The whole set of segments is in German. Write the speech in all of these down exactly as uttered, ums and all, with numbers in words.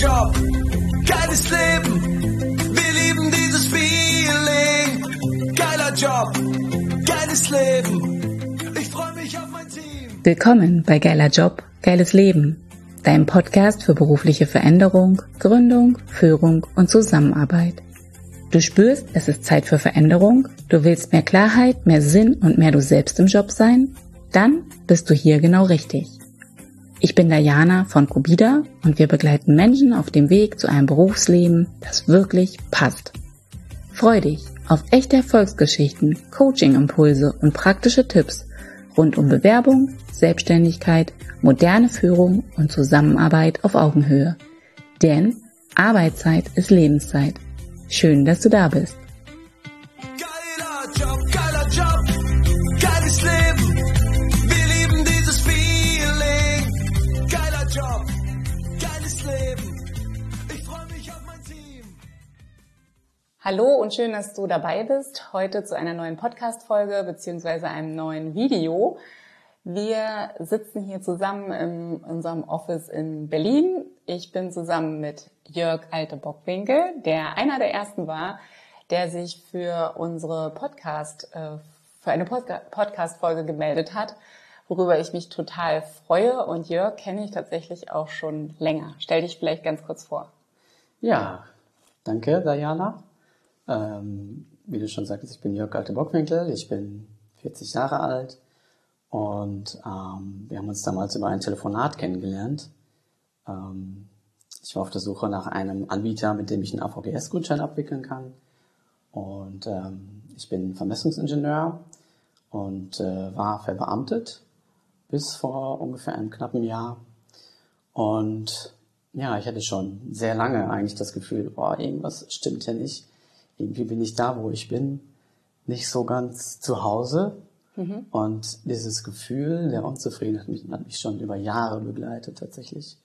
Job, geiles Leben, wir lieben dieses Feeling. Geiler Job, geiles Leben, ich freue mich auf mein Team. Willkommen bei Geiler Job, geiles Leben, deinem Podcast für berufliche Veränderung, Gründung, Führung und Zusammenarbeit. Du spürst, es ist Zeit für Veränderung, du willst mehr Klarheit, mehr Sinn und mehr du selbst im Job sein? Dann bist du hier genau richtig. Ich bin Diana von Cubida und wir begleiten Menschen auf dem Weg zu einem Berufsleben, das wirklich passt. Freu dich auf echte Erfolgsgeschichten, Coaching-Impulse und praktische Tipps rund um Bewerbung, Selbstständigkeit, moderne Führung und Zusammenarbeit auf Augenhöhe. Denn Arbeitszeit ist Lebenszeit. Schön, dass du da bist. Geiler Job, geiler Job, geiles Leben, wir lieben dieses Feeling. Geiler Job, geiles Leben, ich freue mich auf mein Team. Hallo und schön, dass du dabei bist, heute zu einer neuen Podcast-Folge bzw. einem neuen Video. Wir sitzen hier zusammen in unserem Office in Berlin. Ich bin zusammen mit Jörg Alte-Bockwinkel, der einer der ersten war, der sich für unsere Podcast, für eine Podcast-Folge gemeldet hat, worüber ich mich total freue. Und Jörg kenne ich tatsächlich auch schon länger. Stell dich vielleicht ganz kurz vor. Ja, danke, Diana. Ähm, wie du schon sagtest, ich bin Jörg Alte-Bockwinkel, ich bin vierzig Jahre alt. Und ähm, wir haben uns damals über ein Telefonat kennengelernt. Ähm, ich war auf der Suche nach einem Anbieter, mit dem ich einen A V G S-Gutschein abwickeln kann. Und ähm, ich bin Vermessungsingenieur und äh, war verbeamtet bis vor ungefähr einem knappen Jahr. Und ja, ich hatte schon sehr lange eigentlich das Gefühl, boah, irgendwas stimmt hier nicht. Irgendwie bin ich da, wo ich bin, nicht so ganz zu Hause. Mhm. Und dieses Gefühl der Unzufriedenheit hat mich, hat mich schon über Jahre begleitet, tatsächlich.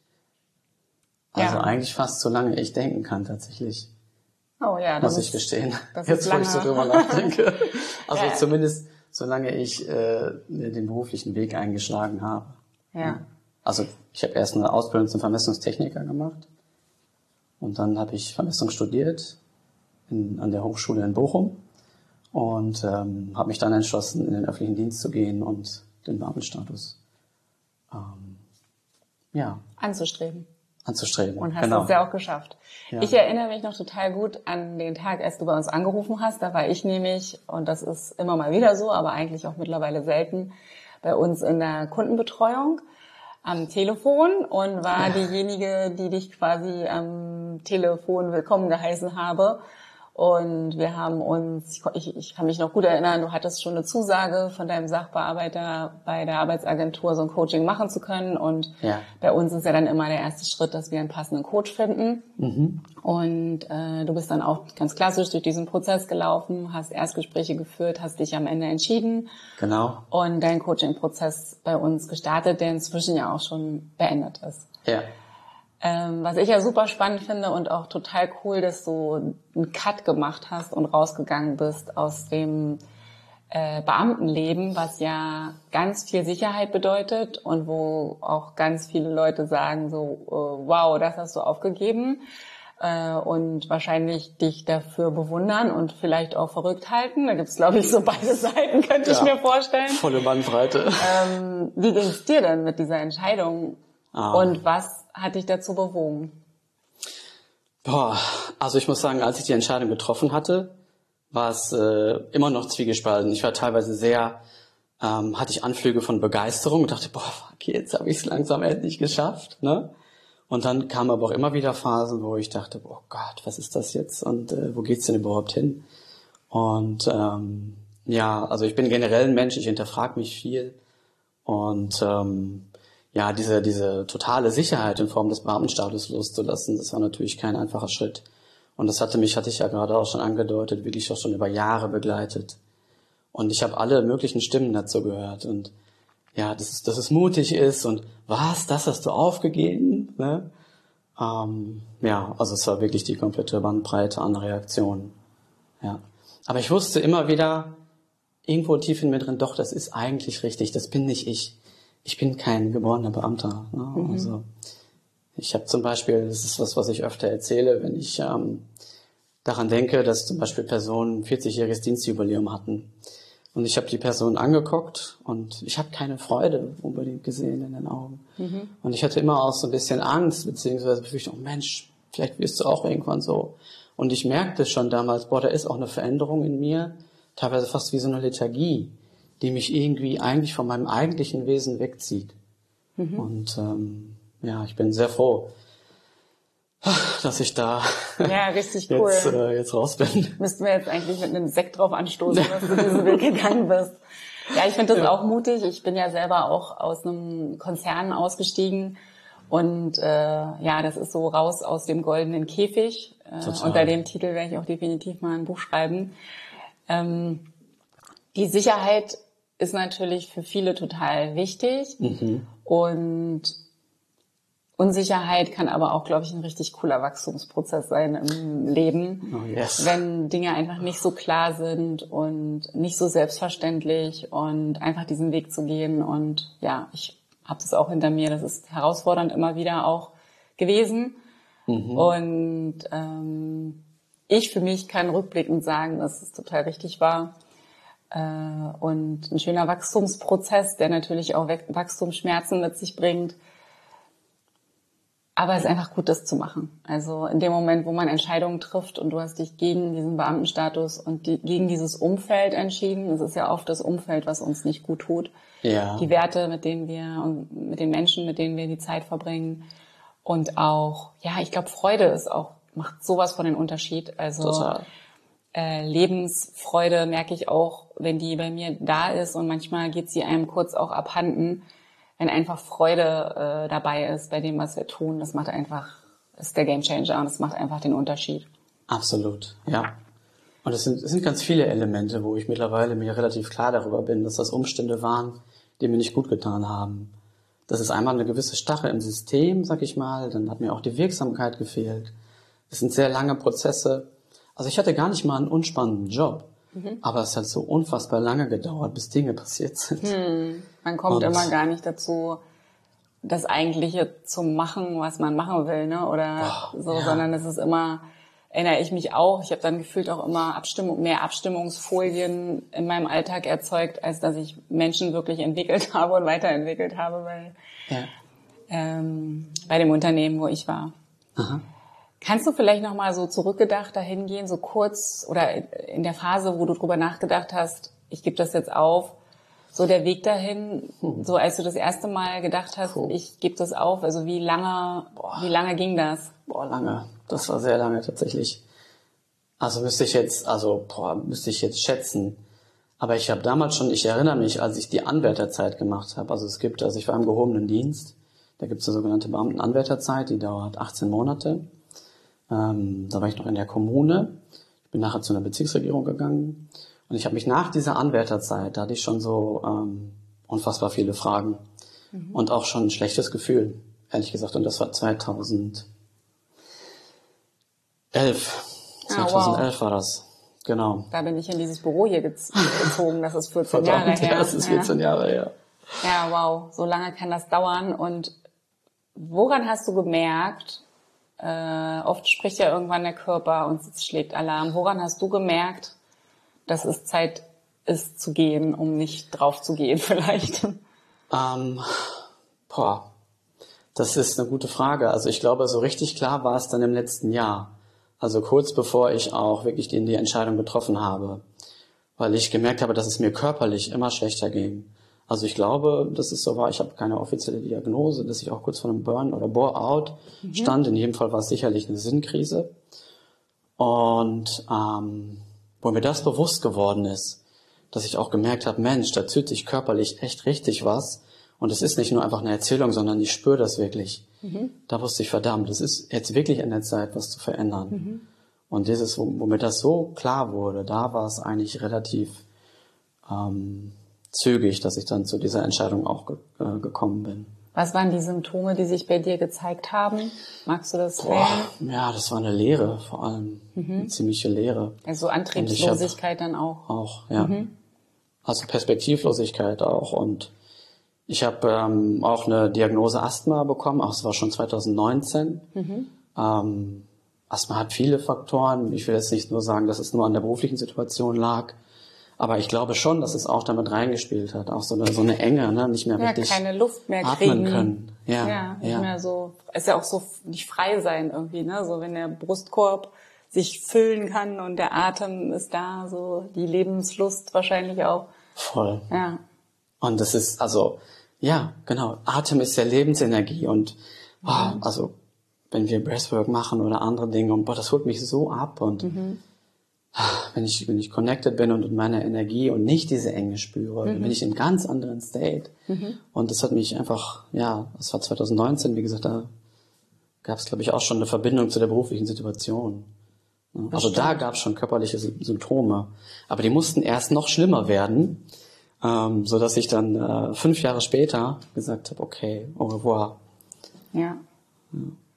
Also ja. Eigentlich fast so lange ich denken kann, tatsächlich. Oh ja, das muss ist, ich gestehen. Das Jetzt, wo ich so drüber nachdenke. Also ja. Zumindest, solange ich äh, den beruflichen Weg eingeschlagen habe. Ja. Also ich habe erst eine Ausbildung zum Vermessungstechniker gemacht. Und dann habe ich Vermessung studiert in, an der Hochschule in Bochum. Und ähm, habe mich dann entschlossen, in den öffentlichen Dienst zu gehen und den Beamtenstatus ähm, ja, anzustreben. Anzustreben. Und hast genau. es ja auch geschafft. Ja. Ich erinnere mich noch total gut an den Tag, als du bei uns angerufen hast. Da war ich nämlich, und das ist immer mal wieder so, aber eigentlich auch mittlerweile selten, bei uns in der Kundenbetreuung am Telefon und war ja. diejenige, die dich quasi am Telefon willkommen geheißen habe. Und wir haben uns, ich, ich kann mich noch gut erinnern, du hattest schon eine Zusage von deinem Sachbearbeiter bei der Arbeitsagentur, so ein Coaching machen zu können. Und ja. bei uns ist ja dann immer der erste Schritt, dass wir einen passenden Coach finden. Mhm. Und äh, du bist dann auch ganz klassisch durch diesen Prozess gelaufen, hast Erstgespräche geführt, hast dich am Ende entschieden. Genau. Und dein Coaching-Prozess bei uns gestartet, der inzwischen ja auch schon beendet ist. Ja. Ähm, was ich ja super spannend finde und auch total cool, dass du einen Cut gemacht hast und rausgegangen bist aus dem äh, Beamtenleben, was ja ganz viel Sicherheit bedeutet und wo auch ganz viele Leute sagen so, äh, wow, das hast du aufgegeben äh, und wahrscheinlich dich dafür bewundern und vielleicht auch verrückt halten. Da gibt's, glaube ich, so beide Seiten, könnte ja, ich mir vorstellen. Volle Bandbreite. Ähm, wie ging's dir denn mit dieser Entscheidung? Ah. Und was hat dich dazu bewogen? Boah, also ich muss sagen, als ich die Entscheidung getroffen hatte, war es äh, immer noch zwiegespalten. Ich war teilweise sehr, ähm, hatte ich Anflüge von Begeisterung und dachte, boah, okay, jetzt habe ich es langsam endlich geschafft, ne? Und dann kamen aber auch immer wieder Phasen, wo ich dachte, oh Gott, was ist das jetzt und äh, wo geht's denn überhaupt hin? Und ähm, ja, also ich bin generell ein Mensch, ich hinterfrage mich viel und ähm, ja, diese diese totale Sicherheit in Form des Beamtenstatus loszulassen, das war natürlich kein einfacher Schritt. Und das hatte mich, hatte ich ja gerade auch schon angedeutet, wirklich auch schon über Jahre begleitet. Und ich habe alle möglichen Stimmen dazu gehört. Und ja, dass es, dass es mutig ist und was, das hast du aufgegeben? Ne? Ähm, ja, also es war wirklich die komplette Bandbreite an Reaktionen. Ja. Aber ich wusste immer wieder, irgendwo tief in mir drin, doch, das ist eigentlich richtig, das bin nicht ich. Ich bin kein geborener Beamter. Ne? Mhm. Also Ich habe zum Beispiel, das ist was, was ich öfter erzähle, wenn ich ähm, daran denke, dass zum Beispiel Personen ein vierzigjähriges Dienstjubiläum hatten. Und ich habe die Person angeguckt und ich habe keine Freude unbedingt gesehen in den Augen. Mhm. Und ich hatte immer auch so ein bisschen Angst, beziehungsweise Befürchtung, oh Mensch, vielleicht wirst du auch irgendwann so. Und ich merkte schon damals, boah, da ist auch eine Veränderung in mir, teilweise fast wie so eine Lethargie, die mich irgendwie eigentlich von meinem eigentlichen Wesen wegzieht. Mhm. Und ähm, ja, ich bin sehr froh, dass ich da ja, richtig cool. jetzt, äh, jetzt raus bin. Müssten wir jetzt eigentlich mit einem Sekt drauf anstoßen, dass du diesen Weg gegangen bist. Ja, ich finde das ja. auch mutig. Ich bin ja selber auch aus einem Konzern ausgestiegen und äh, ja, das ist so raus aus dem goldenen Käfig. Äh, unter dem Titel werde ich auch definitiv mal ein Buch schreiben. Ähm, die Sicherheit ist natürlich für viele total wichtig mhm. und Unsicherheit kann aber auch, glaube ich, ein richtig cooler Wachstumsprozess sein im Leben, oh, yes. wenn Dinge einfach nicht so klar sind und nicht so selbstverständlich und einfach diesen Weg zu gehen. Und ja, ich habe das auch hinter mir. Das ist herausfordernd immer wieder auch gewesen. Mhm. Und ähm, ich für mich kann rückblickend sagen, dass es total richtig war. Äh, und ein schöner Wachstumsprozess, der natürlich auch Wachstumsschmerzen mit sich bringt. Aber es ist einfach gut, das zu machen. Also in dem Moment, wo man Entscheidungen trifft und du hast dich gegen diesen Beamtenstatus und die, gegen dieses Umfeld entschieden, es ist ja oft das Umfeld, was uns nicht gut tut. Ja. Die Werte, mit denen wir und mit den Menschen, mit denen wir die Zeit verbringen. Und auch, ja, ich glaube, Freude ist auch, macht sowas von den Unterschied. Also Total. Äh, Lebensfreude merke ich auch, wenn die bei mir da ist und manchmal geht sie einem kurz auch abhanden. Wenn einfach Freude äh, dabei ist bei dem, was wir tun, das macht einfach, ist der Gamechanger und das macht einfach den Unterschied. Absolut, ja. Und es sind, es sind ganz viele Elemente, wo ich mittlerweile mir relativ klar darüber bin, dass das Umstände waren, die mir nicht gut getan haben. Das ist einmal eine gewisse Starre im System, sag ich mal, dann hat mir auch die Wirksamkeit gefehlt. Es sind sehr lange Prozesse. Also ich hatte gar nicht mal einen unspannenden Job. Mhm. Aber es hat so unfassbar lange gedauert, bis Dinge passiert sind. Hm. Man kommt und immer gar nicht dazu, das Eigentliche zu machen, was man machen will, ne? Oder oh, so, ja. Sondern es ist immer, erinnere ich mich auch, ich habe dann gefühlt auch immer Abstimmung, mehr Abstimmungsfolien in meinem Alltag erzeugt, als dass ich Menschen wirklich entwickelt habe und weiterentwickelt habe, weil ja. ähm, bei dem Unternehmen, wo ich war. Aha. Kannst du vielleicht noch mal so zurückgedacht dahin gehen, so kurz oder in der Phase, wo du drüber nachgedacht hast, ich gebe das jetzt auf, so der Weg dahin, hm. so als du das erste Mal gedacht hast, cool. ich gebe das auf, also wie lange, Boah. wie lange ging das? Boah, lange. Das war sehr lange tatsächlich. Also müsste ich jetzt, also boah, müsste ich jetzt schätzen. Aber ich habe damals schon, ich erinnere mich, als ich die Anwärterzeit gemacht habe, also es gibt, also ich war im gehobenen Dienst, da gibt es eine sogenannte Beamtenanwärterzeit, die dauert achtzehn Monate. Ähm, da war ich noch in der Kommune. Ich bin nachher zu einer Bezirksregierung gegangen. Und ich habe mich nach dieser Anwärterzeit, da hatte ich schon so ähm, unfassbar viele Fragen. Mhm. Und auch schon ein schlechtes Gefühl, ehrlich gesagt. Und das war zweitausendelf. Ah, zweitausendelf wow. war das. Genau. Da bin ich in dieses Büro hier gezogen. Das ist vierzehn Jahre her. Ja, das ist vierzehn ja. Jahre her. Ja, wow. So lange kann das dauern. Und woran hast du gemerkt, Äh, oft spricht ja irgendwann der Körper und es schlägt Alarm. Woran hast du gemerkt, dass es Zeit ist zu gehen, um nicht drauf zu gehen vielleicht? Ähm, boah, das ist eine gute Frage. Also ich glaube, so richtig klar war es dann im letzten Jahr. Also kurz bevor ich auch wirklich die, die Entscheidung getroffen habe. Weil ich gemerkt habe, dass es mir körperlich immer schlechter ging. Also ich glaube, dass es so war, ich habe keine offizielle Diagnose, dass ich auch kurz vor einem Burn oder Bore-out mhm. stand. In jedem Fall war es sicherlich eine Sinnkrise. Und ähm, wo mir das bewusst geworden ist, dass ich auch gemerkt habe, Mensch, da tut sich körperlich echt richtig was. Und es ist nicht nur einfach eine Erzählung, sondern ich spüre das wirklich. Mhm. Da wusste ich, verdammt, es ist jetzt wirklich an der Zeit, was zu verändern. Mhm. Und dieses, wo, wo mir das so klar wurde, da war es eigentlich relativ ähm, zügig, dass ich dann zu dieser Entscheidung auch ge- äh, gekommen bin. Was waren die Symptome, die sich bei dir gezeigt haben? Magst du das Boah, ja, das war eine Leere vor allem, mhm. eine ziemliche Leere. Also Antriebslosigkeit dann auch? Auch, ja. Mhm. Also Perspektivlosigkeit auch. Und Ich habe ähm, auch eine Diagnose Asthma bekommen, auch es war schon zwanzig neunzehn. Mhm. Ähm, Asthma hat viele Faktoren. Ich will jetzt nicht nur sagen, dass es nur an der beruflichen Situation lag, aber ich glaube schon, dass es auch damit reingespielt hat. Auch so eine, so eine Enge, ne? Nicht mehr ja, richtig keine Luft mehr atmen kriegen. können. Ja, ja, nicht ja. mehr so. Ist ja auch so nicht frei sein irgendwie, ne? So wenn der Brustkorb sich füllen kann und der Atem ist da, so die Lebenslust wahrscheinlich auch. Voll. Ja. Und das ist, also, ja, genau. Atem ist ja Lebensenergie und, oh, mhm. also, wenn wir Breathwork machen oder andere Dinge und, boah, das holt mich so ab und, mhm. wenn ich, wenn ich connected bin und in meiner Energie und nicht diese Enge spüre, mhm. dann bin ich in einem ganz anderen State. Mhm. Und das hat mich einfach, ja, das war zwanzig neunzehn, wie gesagt, da gab es, glaube ich, auch schon eine Verbindung zu der beruflichen Situation. Also da gab es schon körperliche Symptome, aber die mussten erst noch schlimmer werden, ähm, so dass ich dann äh, fünf Jahre später gesagt habe, okay, au revoir. Ja. Ja,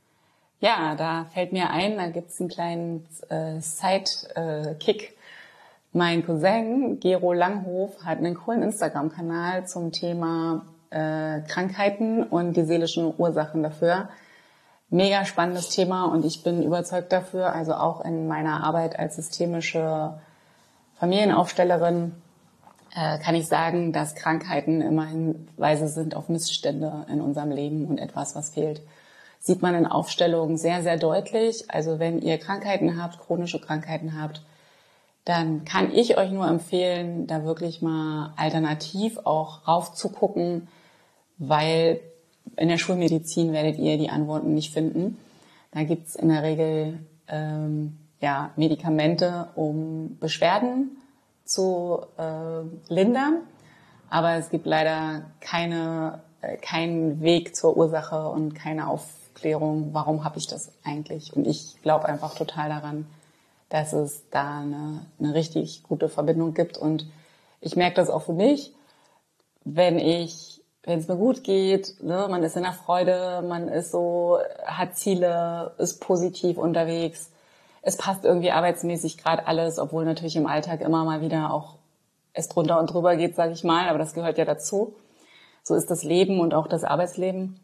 ja, da fällt mir ein, da gibt's einen kleinen äh, Side-Kick. Äh, mein Cousin Gero Langhof hat einen coolen Instagram-Kanal zum Thema äh, Krankheiten und die seelischen Ursachen dafür. Mega spannendes Thema und ich bin überzeugt dafür, also auch in meiner Arbeit als systemische Familienaufstellerin äh, kann ich sagen, dass Krankheiten immer Hinweise sind auf Missstände in unserem Leben und etwas, was fehlt. Sieht man in Aufstellungen sehr, sehr deutlich. Also wenn ihr Krankheiten habt, chronische Krankheiten habt, dann kann ich euch nur empfehlen, da wirklich mal alternativ auch raufzugucken, weil in der Schulmedizin werdet ihr die Antworten nicht finden. Da gibt's in der Regel ähm, ja, Medikamente, um Beschwerden zu äh, lindern. Aber es gibt leider keine, äh, keinen Weg zur Ursache und keine Aufklärung, warum habe ich das eigentlich. Und ich glaube einfach total daran, dass es da eine, eine richtig gute Verbindung gibt. Und ich merke das auch für mich, wenn ich wenn es mir gut geht, ne, man ist in der Freude, man ist so, hat Ziele, ist positiv unterwegs. Es passt irgendwie arbeitsmäßig gerade alles, obwohl natürlich im Alltag immer mal wieder auch es drunter und drüber geht, sage ich mal, aber das gehört ja dazu. So ist das Leben und auch das Arbeitsleben.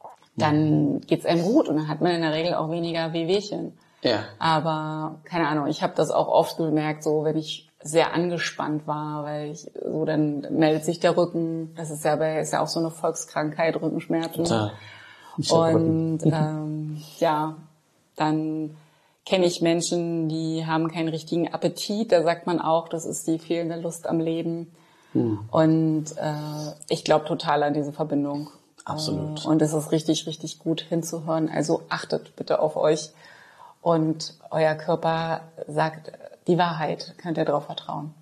Dann geht's einem gut und dann hat man in der Regel auch weniger Wehwehchen. Ja. Aber keine Ahnung, ich habe das auch oft gemerkt, so wenn ich sehr angespannt war, weil ich so dann meldet sich der Rücken. Das ist ja bei ist ja auch so eine Volkskrankheit, Rückenschmerzen. Total. Und ähm, ja, dann kenne ich Menschen, die haben keinen richtigen Appetit. Da sagt man auch, das ist die fehlende Lust am Leben. Hm. Und äh, ich glaube total an diese Verbindung. Absolut. Äh, und es ist richtig, richtig gut hinzuhören. Also achtet bitte auf euch. Und euer Körper sagt die Wahrheit, könnt ihr darauf vertrauen.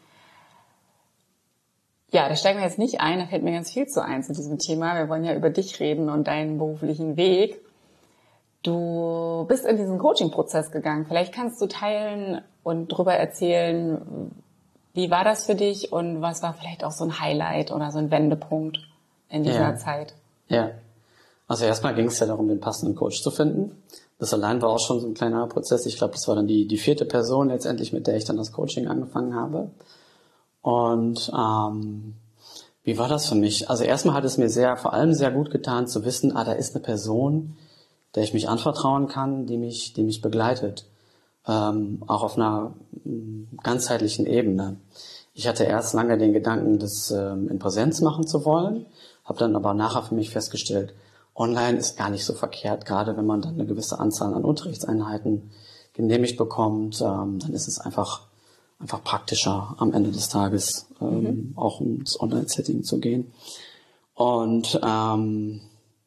Ja, da steigen wir jetzt nicht ein, da fällt mir ganz viel zu ein zu diesem Thema. Wir wollen ja über dich reden und deinen beruflichen Weg. Du bist in diesen Coaching-Prozess gegangen. Vielleicht kannst du teilen und drüber erzählen, wie war das für dich und was war vielleicht auch so ein Highlight oder so ein Wendepunkt in dieser ja. Zeit? Ja, also erstmal ging es ja darum, den passenden Coach zu finden. Das allein war auch schon so ein kleiner Prozess. Ich glaube, das war dann die, die vierte Person letztendlich, mit der ich dann das Coaching angefangen habe. Und ähm, wie war das für mich? Also erstmal hat es mir sehr, vor allem sehr gut getan zu wissen, ah, da ist eine Person, der ich mich anvertrauen kann, die mich, die mich begleitet. Ähm, auch auf einer ganzheitlichen Ebene. Ich hatte erst lange den Gedanken, das ähm, in Präsenz machen zu wollen, habe dann aber nachher für mich festgestellt, online ist gar nicht so verkehrt, gerade wenn man dann eine gewisse Anzahl an Unterrichtseinheiten genehmigt bekommt, ähm, dann ist es einfach einfach praktischer am Ende des Tages, ähm, mhm. auch ins Online-Setting zu gehen. Und ähm,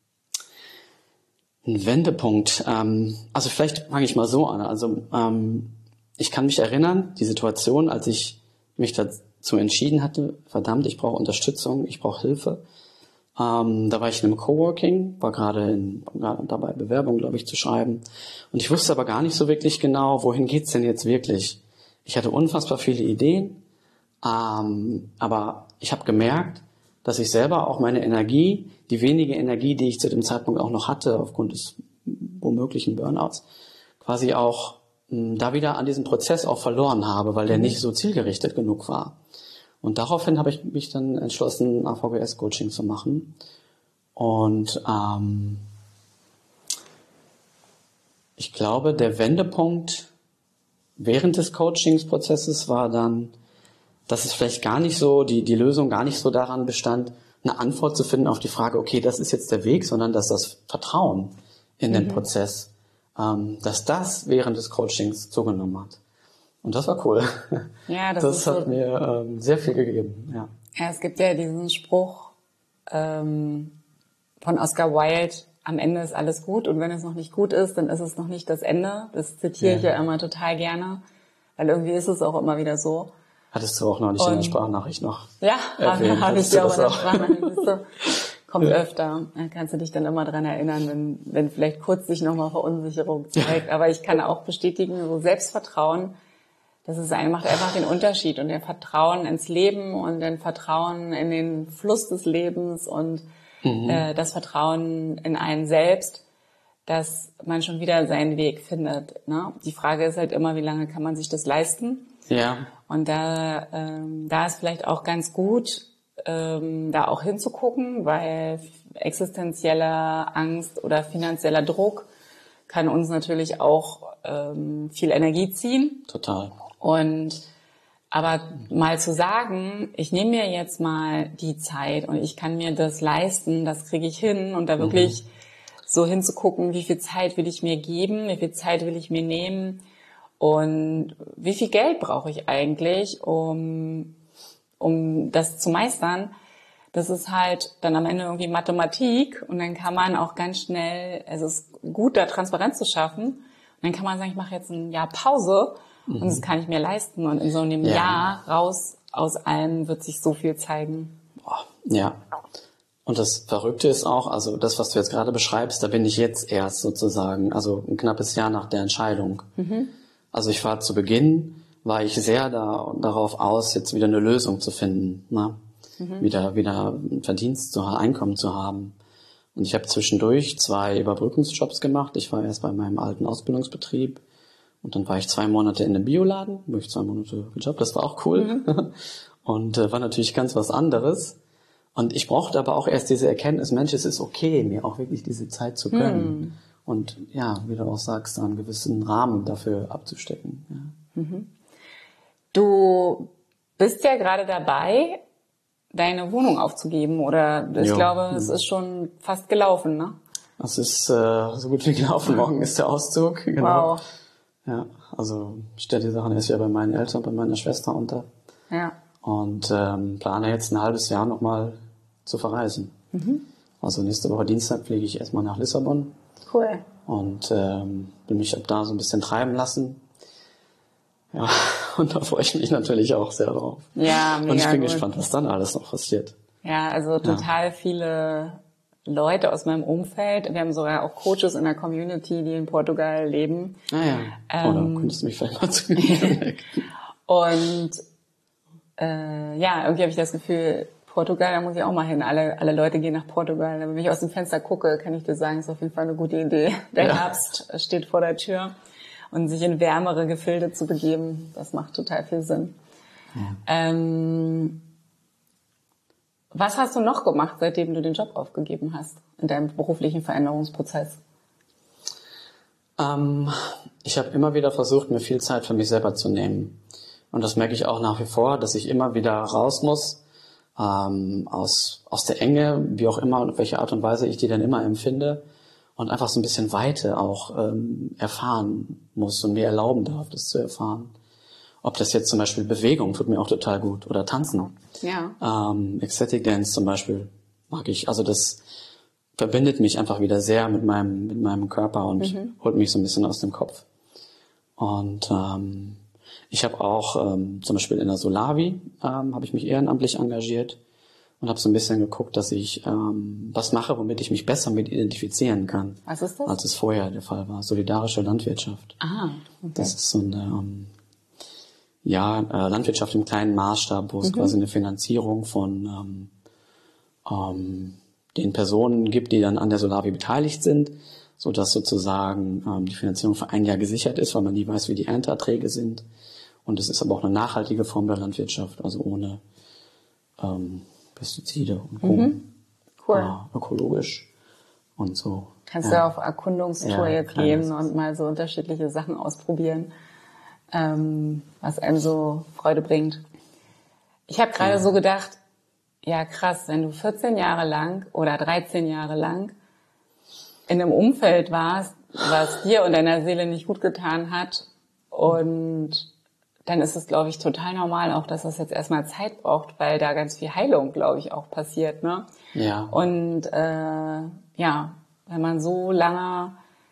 ein Wendepunkt, ähm, also vielleicht fange ich mal so an. Also ähm, ich kann mich erinnern, die Situation, als ich mich dazu entschieden hatte, verdammt, ich brauche Unterstützung, ich brauche Hilfe. Ähm, da war ich in einem Coworking, war gerade, in, gerade dabei, Bewerbung, glaube ich, zu schreiben. Und ich wusste aber gar nicht so wirklich genau, wohin geht's denn jetzt wirklich? Ich hatte unfassbar viele Ideen, ähm, aber ich habe gemerkt, dass ich selber auch meine Energie, die wenige Energie, die ich zu dem Zeitpunkt auch noch hatte, aufgrund des womöglichen Burnouts, quasi auch mh, da wieder an diesem Prozess auch verloren habe, weil der nicht so zielgerichtet genug war. Und daraufhin habe ich mich dann entschlossen, A V G S-Coaching zu machen. Und ähm, ich glaube, der Wendepunkt während des Coachingsprozesses war dann, dass es vielleicht gar nicht so, die, die Lösung gar nicht so daran bestand, eine Antwort zu finden auf die Frage, okay, das ist jetzt der Weg, sondern dass das Vertrauen in den mhm. Prozess, ähm, dass das während des Coachings zugenommen hat. Und das war cool. Ja, das, das ist hat so, mir ähm, sehr viel gegeben. Ja. Ja, es gibt ja diesen Spruch ähm, von Oscar Wilde, am Ende ist alles gut und wenn es noch nicht gut ist, dann ist es noch nicht das Ende. Das zitiere ja. ich ja immer total gerne, weil irgendwie ist es auch immer wieder so. Hattest du auch noch nicht und, in der Sprachnachricht noch Ja, habe hab ich dir auch in der Sprachnachricht. So, kommt ja. öfter. Da kannst du dich dann immer dran erinnern, wenn, wenn vielleicht kurz sich nochmal Verunsicherung zeigt. Aber ich kann auch bestätigen, so Selbstvertrauen, das ist ein, macht einfach den Unterschied und der Vertrauen ins Leben und den Vertrauen in den Fluss des Lebens und mhm. äh, das Vertrauen in einen selbst, dass man schon wieder seinen Weg findet. Ne? Die Frage ist halt immer, wie lange kann man sich das leisten? Ja. Und da, ähm, da ist vielleicht auch ganz gut, ähm, da auch hinzugucken, weil existenzieller Angst oder finanzieller Druck kann uns natürlich auch ähm, viel Energie ziehen. Total. Und aber mal zu sagen, ich nehme mir jetzt mal die Zeit und ich kann mir das leisten, das kriege ich hin und da wirklich mhm. so hinzugucken, wie viel Zeit will ich mir geben, wie viel Zeit will ich mir nehmen und wie viel Geld brauche ich eigentlich, um um das zu meistern. Das ist halt dann am Ende irgendwie Mathematik und dann kann man auch ganz schnell, es ist gut, da Transparenz zu schaffen und dann kann man sagen, ich mache jetzt ein Jahr Pause und das kann ich mir leisten. Und in so einem ja. Jahr raus aus allem wird sich so viel zeigen. Boah, ja. Und das Verrückte ist auch, also das, was du jetzt gerade beschreibst, da bin ich jetzt erst sozusagen, also ein knappes Jahr nach der Entscheidung. Mhm. Also ich war zu Beginn, war ich sehr da, darauf aus, jetzt wieder eine Lösung zu finden, ne? Mhm. Wieder, wieder ein Verdienst zu haben, Einkommen zu haben. Und ich habe zwischendurch zwei Überbrückungsjobs gemacht. Ich war erst bei meinem alten Ausbildungsbetrieb. Und dann war ich zwei Monate in einem Bioladen, wo ich zwei Monate gejobbt, das war auch cool. Mhm. Und äh, war natürlich ganz was anderes. Und ich brauchte aber auch erst diese Erkenntnis, Mensch, es ist okay, mir auch wirklich diese Zeit zu gönnen. Mhm. Und ja, wie du auch sagst, einen gewissen Rahmen dafür abzustecken. Ja. Mhm. Du bist ja gerade dabei, deine Wohnung aufzugeben. Oder ich jo. glaube, es ist schon fast gelaufen, ne? Es ist äh, so gut wie gelaufen. Morgen ist der Auszug. Genau. Wow. Ja, also ich stelle die Sachen erst wieder bei meinen Eltern, bei meiner Schwester unter. Ja. Und ähm, plane jetzt ein halbes Jahr nochmal zu verreisen. Mhm. Also nächste Woche Dienstag fliege ich erstmal nach Lissabon. Cool. Und ähm, will mich ab da so ein bisschen treiben lassen. Ja, und da freue ich mich natürlich auch sehr drauf. Ja, mega Und ich bin gut. gespannt, was dann alles noch passiert. Ja, also total ja. viele Leute aus meinem Umfeld. Wir haben sogar auch Coaches in der Community, die in Portugal leben. Ah ja, ähm, oder könntest du mich vielleicht mal zu Und äh, ja, irgendwie habe ich das Gefühl, Portugal, da muss ich auch mal hin. Alle, alle Leute gehen nach Portugal. Wenn ich aus dem Fenster gucke, kann ich dir sagen, ist auf jeden Fall eine gute Idee. Der ja. Herbst steht vor der Tür. Und sich in wärmere Gefilde zu begeben, das macht total viel Sinn. Ja. Ähm, was hast du noch gemacht, seitdem du den Job aufgegeben hast, in deinem beruflichen Veränderungsprozess? Ähm, ich habe immer wieder versucht, mir viel Zeit für mich selber zu nehmen. Und das merke ich auch nach wie vor, dass ich immer wieder raus muss, ähm, aus, aus der Enge, wie auch immer und auf welche Art und Weise ich die dann immer empfinde. Und einfach so ein bisschen Weite auch ähm, erfahren muss und mir erlauben darf, das zu erfahren. Ob das jetzt zum Beispiel Bewegung tut mir auch total gut oder Tanzen. Ja. Ähm, Ecstatic Dance zum Beispiel mag ich. Also das verbindet mich einfach wieder sehr mit meinem mit meinem Körper und mhm. holt mich so ein bisschen aus dem Kopf. Und ähm, ich habe auch ähm, zum Beispiel in der Solavi ähm, habe ich mich ehrenamtlich engagiert. Und habe so ein bisschen geguckt, dass ich ähm, was mache, womit ich mich besser mit identifizieren kann. Was ist das? Als es vorher der Fall war. Solidarische Landwirtschaft. Ah, okay. Das ist so eine ähm, ja, äh, Landwirtschaft im kleinen Maßstab, wo es mhm. quasi eine Finanzierung von ähm, ähm, den Personen gibt, die dann an der Solavi beteiligt sind, so dass sozusagen ähm, die Finanzierung für ein Jahr gesichert ist, weil man nie weiß, wie die Ernteerträge sind. Und es ist aber auch eine nachhaltige Form der Landwirtschaft, also ohne ähm, Pestizide und Co. Mhm. Cool. Ja, ökologisch und so. Kannst ja. du auf Erkundungstour Ja, jetzt kann gehen das. und mal so unterschiedliche Sachen ausprobieren, ähm, was einem so Freude bringt. Ich habe gerade Ja. so gedacht, ja krass, wenn du vierzehn Jahre lang oder dreizehn Jahre lang in einem Umfeld warst, was dir und deiner Seele nicht gut getan hat, und dann ist es, glaube ich, total normal auch, dass das jetzt erstmal Zeit braucht, weil da ganz viel Heilung, glaube ich, auch passiert, ne? Ja. Und äh, ja, wenn man so lange,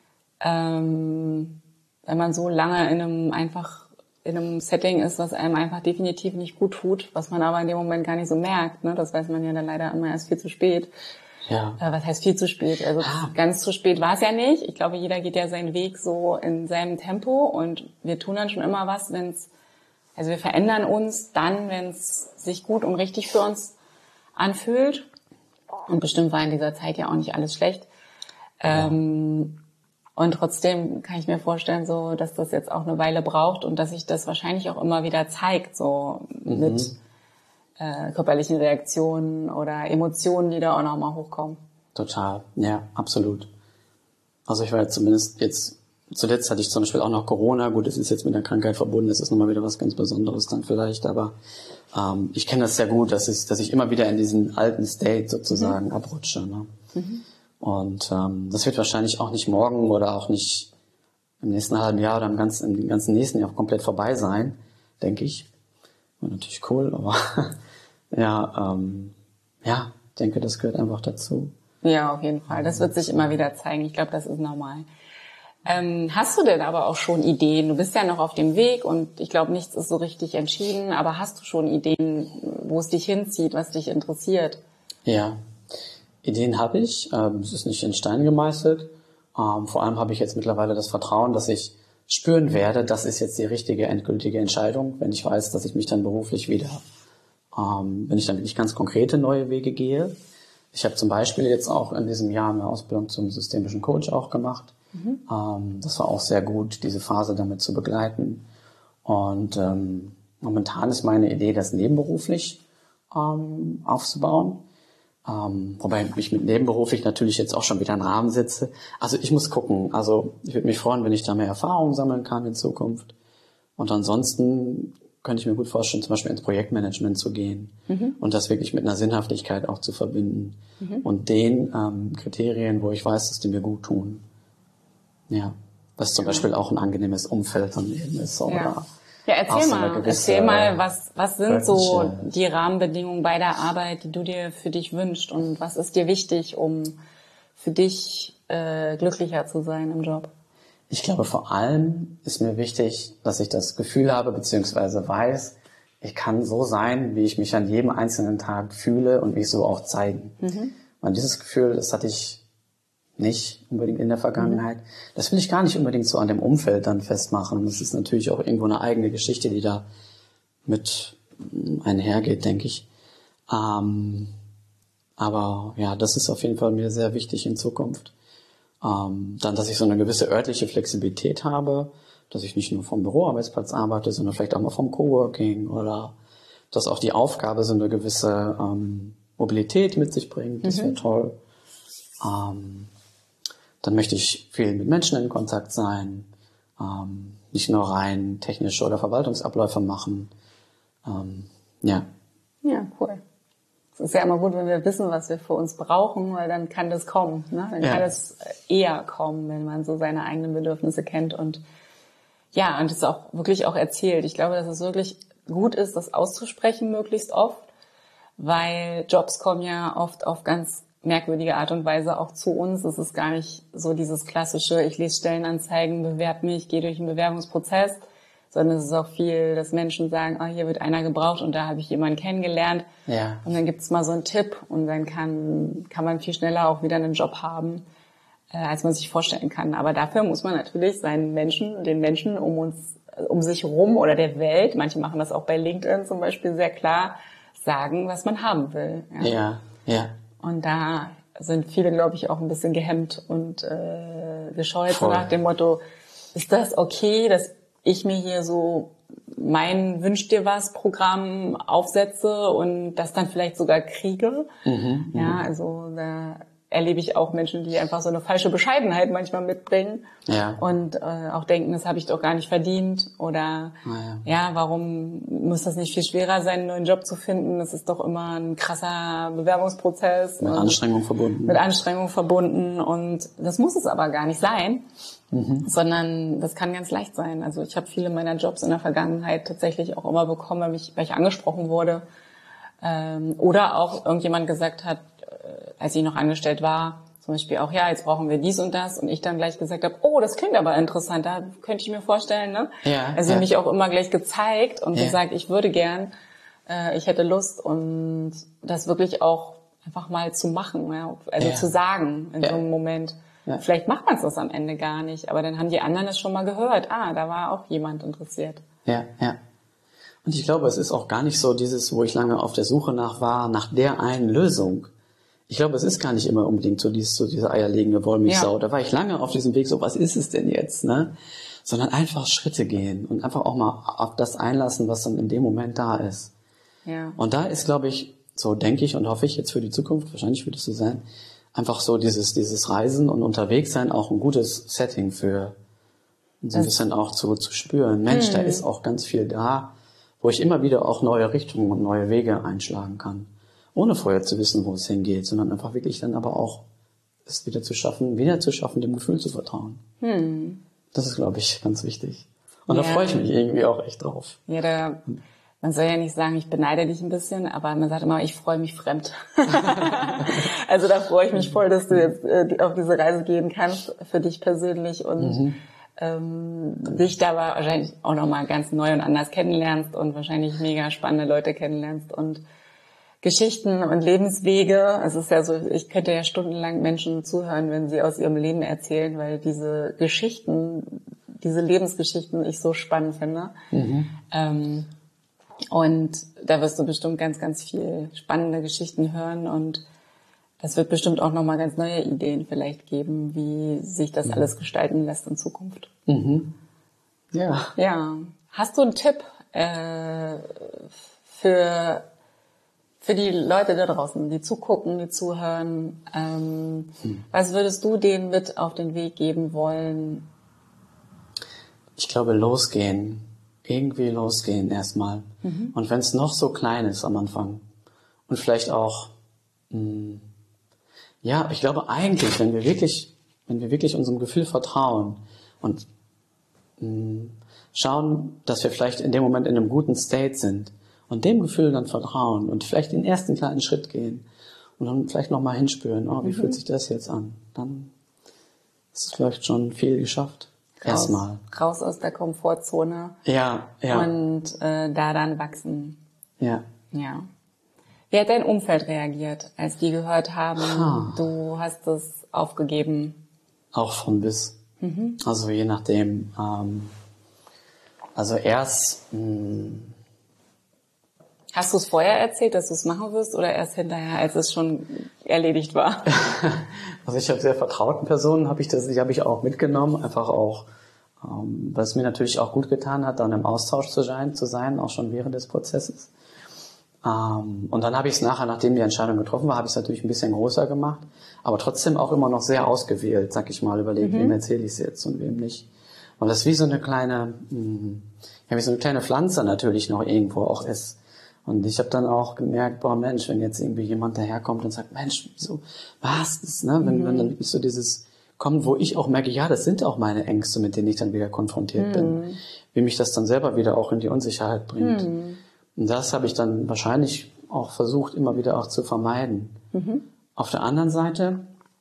ähm, wenn man so lange in einem einfach in einem Setting ist, was einem einfach definitiv nicht gut tut, was man aber in dem Moment gar nicht so merkt, ne? Das weiß man ja dann leider immer erst viel zu spät. Ja. Äh, was heißt viel zu spät? Also Ah. ganz zu spät war es ja nicht. Ich glaube, jeder geht ja seinen Weg so in seinem Tempo, und wir tun dann schon immer was, wenn es, also wir verändern uns dann, wenn es sich gut und richtig für uns anfühlt. Und bestimmt war in dieser Zeit ja auch nicht alles schlecht. Ja. Ähm, und trotzdem kann ich mir vorstellen, so, dass das jetzt auch eine Weile braucht und dass sich das wahrscheinlich auch immer wieder zeigt, so Mhm. mit äh, körperlichen Reaktionen oder Emotionen, die da auch nochmal hochkommen. Total, ja, absolut. Also ich war jetzt zumindest jetzt, zuletzt hatte ich zum Beispiel auch noch Corona. Gut, es ist jetzt mit der Krankheit verbunden, es ist nochmal wieder was ganz Besonderes dann vielleicht, aber ähm, ich kenne das sehr gut, dass ich, dass ich immer wieder in diesen alten State sozusagen mhm. abrutsche. Ne? Mhm. Und ähm, das wird wahrscheinlich auch nicht morgen oder auch nicht im nächsten halben Jahr oder im ganzen, im ganzen nächsten Jahr komplett vorbei sein, denke ich. War natürlich cool, aber ja, ähm, ja, ich denke, das gehört einfach dazu. Ja, auf jeden Fall. Das wird sich immer wieder zeigen. Ich glaube, das ist normal. Ähm, hast du denn aber auch schon Ideen? Du bist ja noch auf dem Weg und ich glaube, nichts ist so richtig entschieden, aber hast du schon Ideen, wo es dich hinzieht, was dich interessiert? Ja, Ideen habe ich. Ähm, es ist nicht in Stein gemeißelt. Ähm, vor allem habe ich jetzt mittlerweile das Vertrauen, dass ich spüren werde, das ist jetzt die richtige, endgültige Entscheidung, wenn ich weiß, dass ich mich dann beruflich wieder, ähm, wenn ich dann wirklich ganz konkrete neue Wege gehe. Ich habe zum Beispiel jetzt auch in diesem Jahr eine Ausbildung zum systemischen Coach auch gemacht. Mhm. Ähm, das war auch sehr gut, diese Phase damit zu begleiten. Und ähm, momentan ist meine Idee, das nebenberuflich ähm, aufzubauen. Ähm, wobei ich mit nebenberuflich natürlich jetzt auch schon wieder einen Rahmen setze. Also ich muss gucken. Also ich würde mich freuen, wenn ich da mehr Erfahrung sammeln kann in Zukunft. Und ansonsten könnte ich mir gut vorstellen, zum Beispiel ins Projektmanagement zu gehen mhm. und das wirklich mit einer Sinnhaftigkeit auch zu verbinden mhm. und den ähm, Kriterien, wo ich weiß, dass die mir gut tun. Ja, was zum ja. Beispiel auch ein angenehmes Umfeld dann eben ist. Oder ja. Ja, erzähl mal, erzähl mal, was, was sind so die Rahmenbedingungen bei der Arbeit, die du dir für dich wünschst, und was ist dir wichtig, um für dich äh, glücklicher zu sein im Job? Ich glaube, vor allem ist mir wichtig, dass ich das Gefühl habe, beziehungsweise weiß, ich kann so sein, wie ich mich an jedem einzelnen Tag fühle und mich so auch zeigen. Mhm. Und dieses Gefühl, das hatte ich nicht unbedingt in der Vergangenheit. Mhm. Das will ich gar nicht unbedingt so an dem Umfeld dann festmachen. Und das ist natürlich auch irgendwo eine eigene Geschichte, die da mit einhergeht, denke ich. Ähm, aber ja, das ist auf jeden Fall mir sehr wichtig in Zukunft. Ähm, dann, dass ich so eine gewisse örtliche Flexibilität habe, dass ich nicht nur vom Büroarbeitsplatz arbeite, sondern vielleicht auch mal vom Coworking, oder dass auch die Aufgabe so eine gewisse ähm, Mobilität mit sich bringt. Das wäre mhm. toll. Ähm, Dann möchte ich viel mit Menschen in Kontakt sein, ähm, nicht nur rein technische oder Verwaltungsabläufe machen. Ähm, ja. Ja, cool. Es ist ja immer gut, wenn wir wissen, was wir für uns brauchen, weil dann kann das kommen. Ne? Dann ja. kann es eher kommen, wenn man so seine eigenen Bedürfnisse kennt und ja, und es auch wirklich auch erzählt. Ich glaube, dass es wirklich gut ist, das auszusprechen möglichst oft, weil Jobs kommen ja oft auf ganz merkwürdige Art und Weise auch zu uns. Es ist gar nicht so dieses klassische, ich lese Stellenanzeigen, bewerbe mich, gehe durch einen Bewerbungsprozess, sondern es ist auch viel, dass Menschen sagen, ah, hier wird einer gebraucht und da habe ich jemanden kennengelernt. Ja. Und dann gibt's mal so einen Tipp und dann kann kann man viel schneller auch wieder einen Job haben, äh, als man sich vorstellen kann. Aber dafür muss man natürlich seinen Menschen, den Menschen um uns, um sich rum oder der Welt, manche machen das auch bei LinkedIn zum Beispiel sehr klar, sagen, was man haben will. Ja, ja. ja. Und da sind viele, glaube ich, auch ein bisschen gehemmt und äh, gescheut, so Voll. nach dem Motto, ist das okay, dass ich mir hier so mein Wünsch dir was Programm aufsetze und das dann vielleicht sogar kriege. Mhm, ja, also da erlebe ich auch Menschen, die einfach so eine falsche Bescheidenheit manchmal mitbringen ja. und äh, auch denken, das habe ich doch gar nicht verdient oder ah, ja. ja, warum muss das nicht viel schwerer sein, einen neuen Job zu finden? Das ist doch immer ein krasser Bewerbungsprozess. Mit Anstrengung verbunden. Mit Anstrengung verbunden und das muss es aber gar nicht sein, mhm. sondern das kann ganz leicht sein. Also ich habe viele meiner Jobs in der Vergangenheit tatsächlich auch immer bekommen, weil, mich, weil ich angesprochen wurde ähm, oder auch irgendjemand gesagt hat, als ich noch angestellt war, zum Beispiel auch, ja, jetzt brauchen wir dies und das und ich dann gleich gesagt habe, oh, das klingt aber interessant, da könnte ich mir vorstellen, ne? Ja, also ja. mich auch immer gleich gezeigt und ja. gesagt, ich würde gern, äh, ich hätte Lust und das wirklich auch einfach mal zu machen, ja? also ja. zu sagen in ja. so einem Moment. Ja. Vielleicht macht man es das am Ende gar nicht, aber dann haben die anderen es schon mal gehört, ah, da war auch jemand interessiert. Ja, ja. Und ich glaube, es ist auch gar nicht so dieses, wo ich lange auf der Suche nach war, nach der einen Lösung. Ich glaube, es ist gar nicht immer unbedingt so, dieses, so diese eierlegende Wollmilchsau. Ja. Da war ich lange auf diesem Weg, so was ist es denn jetzt, ne? Sondern einfach Schritte gehen und einfach auch mal auf das einlassen, was dann in dem Moment da ist. Ja. Und da ist, glaube ich, so denke ich und hoffe ich jetzt für die Zukunft, wahrscheinlich wird es so sein, einfach so dieses, dieses Reisen und unterwegs sein auch ein gutes Setting für so ein bisschen auch zu, zu spüren. Mensch, hm. da ist auch ganz viel da, wo ich immer wieder auch neue Richtungen und neue Wege einschlagen kann. Ohne vorher zu wissen, wo es hingeht, sondern einfach wirklich dann aber auch es wieder zu schaffen, wieder zu schaffen, dem Gefühl zu vertrauen. Hm. Das ist, glaube ich, ganz wichtig. Und ja. da freue ich mich irgendwie auch echt drauf. Ja, da, man soll ja nicht sagen, ich beneide dich ein bisschen, aber man sagt immer, ich freue mich fremd. Also da freue ich mich voll, dass du jetzt äh, auf diese Reise gehen kannst, für dich persönlich und mhm. ähm, dich da wahrscheinlich auch nochmal ganz neu und anders kennenlernst und wahrscheinlich mega spannende Leute kennenlernst und Geschichten und Lebenswege. Es ist ja so, ich könnte ja stundenlang Menschen zuhören, wenn sie aus ihrem Leben erzählen, weil diese Geschichten, diese Lebensgeschichten ich so spannend finde. Mhm. Ähm, und da wirst du bestimmt ganz, ganz viel spannende Geschichten hören und das wird bestimmt auch nochmal ganz neue Ideen vielleicht geben, wie sich das mhm. alles gestalten lässt in Zukunft. Mhm. Ja. Ja. Hast du einen Tipp äh, für Für die Leute da draußen, die zugucken, die zuhören, ähm, hm. was würdest du denen mit auf den Weg geben wollen? Ich glaube, losgehen. Irgendwie losgehen erstmal. Mhm. Und wenn es noch so klein ist am Anfang. Und vielleicht auch, mh, ja, ich glaube eigentlich, wenn wir wirklich, wenn wir wirklich unserem Gefühl vertrauen und mh, schauen, dass wir vielleicht in dem Moment in einem guten State sind, und dem Gefühl dann vertrauen und vielleicht den ersten kleinen Schritt gehen und dann vielleicht nochmal hinspüren, oh, wie mhm. fühlt sich das jetzt an? Dann ist es vielleicht schon viel geschafft. Raus, Erstmal. Raus aus der Komfortzone. Ja, ja. Und äh, da dann wachsen. Ja. Ja. Wie hat dein Umfeld reagiert, als die gehört haben, ha. du hast es aufgegeben? Auch von bis. Mhm. Also je nachdem. Ähm, also erst... Mh, Hast du es vorher erzählt, dass du es machen wirst oder erst hinterher, als es schon erledigt war? Also ich habe sehr vertrauten Personen, habe ich das, die habe ich auch mitgenommen, einfach auch, ähm, weil es mir natürlich auch gut getan hat, dann im Austausch zu sein, zu sein, auch schon während des Prozesses. Ähm, und dann habe ich es nachher, nachdem die Entscheidung getroffen war, habe ich es natürlich ein bisschen größer gemacht, aber trotzdem auch immer noch sehr ausgewählt, sag ich mal, überlegt, mhm. wem erzähle ich es jetzt und wem nicht. Und das ist wie so eine kleine, mh, ja, wie so eine kleine Pflanze natürlich noch irgendwo auch ist. Und ich habe dann auch gemerkt, boah Mensch, wenn jetzt irgendwie jemand daherkommt und sagt, Mensch, wieso, was, das, ne? Wenn, mhm. wenn dann wirklich so dieses kommt, wo ich auch merke, ja, das sind auch meine Ängste, mit denen ich dann wieder konfrontiert mhm. bin, wie mich das dann selber wieder auch in die Unsicherheit bringt. Mhm. Und das habe ich dann wahrscheinlich auch versucht, immer wieder auch zu vermeiden. Mhm. Auf der anderen Seite